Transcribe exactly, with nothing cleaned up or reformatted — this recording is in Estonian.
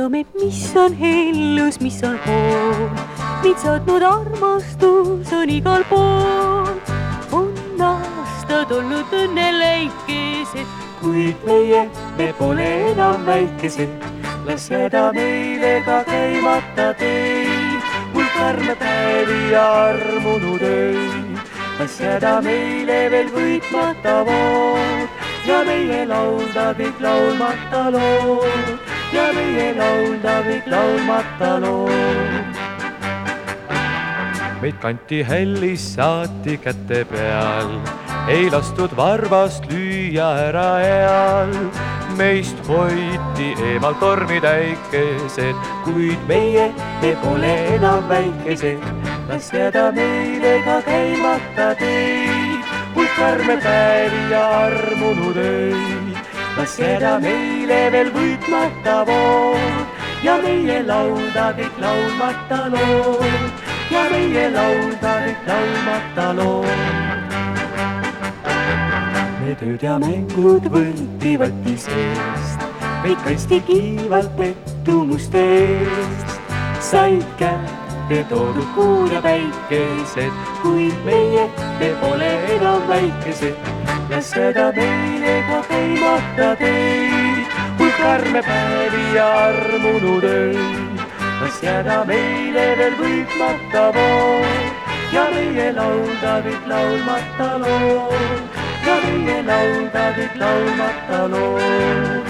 teame, mis on hellus, mis on hool. Meid saatnud armastus on igal pool. On aastad olnud õnneläikesed, kuid meie, me pole enam väikesed. Las jääda meile ka käimata teid, mul karme päevi ja armunud öid. Las jääda meile veel võitmata vood ja meie laulda kõik laulmata lood. Ja meie laulda kõik laulmata lood. Meid kanti hellis saati käte peal, ei lastud varvast lüüa ära eal. Meist hoiti eemal tormid äikesed, kuid meie, me pole enam väikesed. Las jääda meile ka käimata teid, mul karme päevi ja armunud öid. Las jääda meile veel võitmata vood ja meie laulda kõik laulmata lood. Ja meie laulda kõik laulmata lood. Me tööd ja mängud võeti võtti seest, meid kaitsti kiivalt pettumuste eest. Said kätte toodud kuud ja päikesed, kuid meie, me pole enam väikesed. Las jääda meile ka käimata teid, mul karme päevi ja armunud öid. Las jääda meile veel võitmata vood ja meie laulda kõik laulmata lood. Ja meie laulda kõik laulmata lood.